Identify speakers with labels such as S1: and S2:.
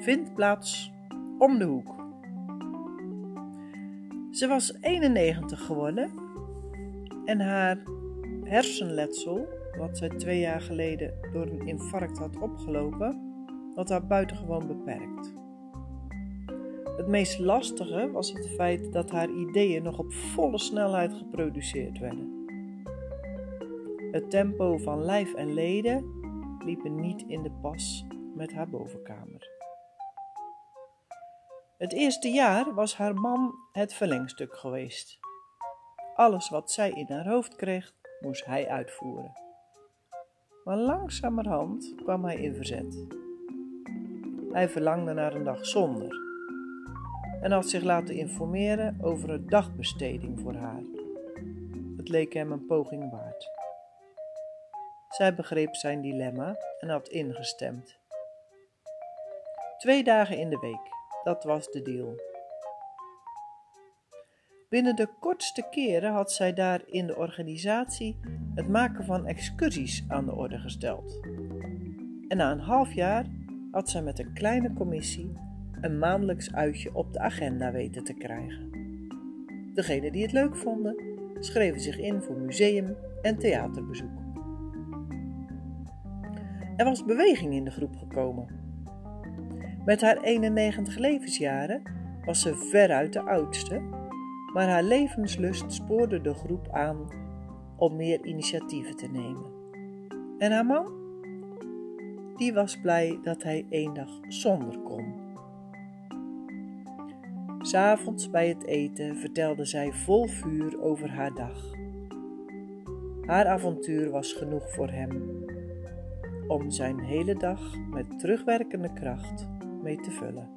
S1: vindt plaats om de hoek. Ze was 91 geworden en haar hersenletsel, wat zij 2 jaar geleden door een infarct had opgelopen, had haar buitengewoon beperkt. Het meest lastige was het feit dat haar ideeën nog op volle snelheid geproduceerd werden. Het tempo van lijf en leden liepen niet in de pas met haar bovenkamer. Het eerste jaar was haar man het verlengstuk geweest. Alles wat zij in haar hoofd kreeg, moest hij uitvoeren. Maar langzamerhand kwam hij in verzet. Hij verlangde naar een dag zonder en had zich laten informeren over een dagbesteding voor haar. Het leek hem een poging waard. Zij begreep zijn dilemma en had ingestemd. 2 dagen in de week, dat was de deal. Binnen de kortste keren had zij daar in de organisatie het maken van excursies aan de orde gesteld. En na een half jaar had zij met een kleine commissie een maandelijks uitje op de agenda weten te krijgen. Degenen die het leuk vonden, schreven zich in voor museum- en theaterbezoek. Er was beweging in de groep gekomen. Met haar 91 levensjaren was ze veruit de oudste, maar haar levenslust spoorde de groep aan om meer initiatieven te nemen. En haar man? Die was blij dat hij 1 dag zonder kon. 'S Avonds bij het eten vertelde zij vol vuur over haar dag. Haar avontuur was genoeg voor hem om zijn hele dag met terugwerkende kracht mee te vullen.